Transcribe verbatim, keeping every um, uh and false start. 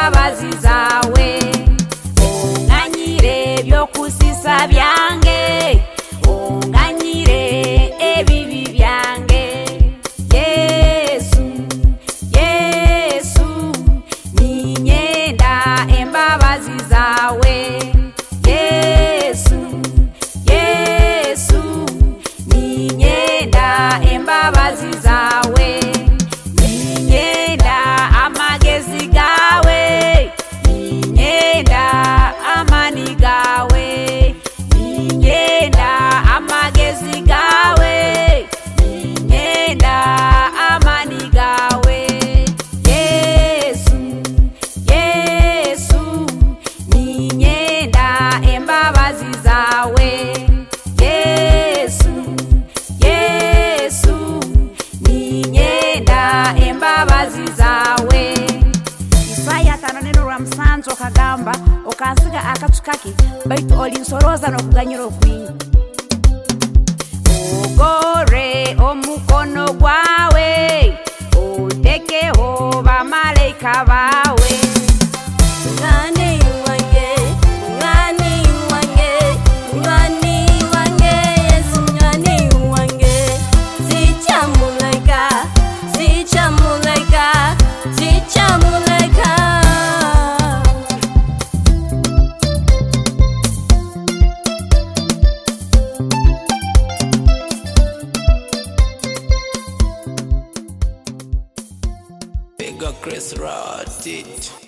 embabazi zawe onganyire byokusisa byange onganyire ebibi byange Yesu Yesu ninyenda embabazi zawe Yesu Yesu ninyenda embabazi zawe ninyenda amagezi gawe ninyenda amani gawe ninyenda amagezi gawe ninyenda amani gawe Yesu Yesu ninyenda embabazi zawe Yesu Yesu ninyenda embabazi zawe Isaya tano neno lwa musanju okagamba okansiga akatukaki baitu olinsoroza n'okuganyira okwingi ogore omukono gwawe otekeho bamalayika bawe Mwani wange, mwani wange, mwani wange, Yesu mwani wange. Zicha mulaika, zicha mulaika, zicha mulaika. Big up Chris Rod, it.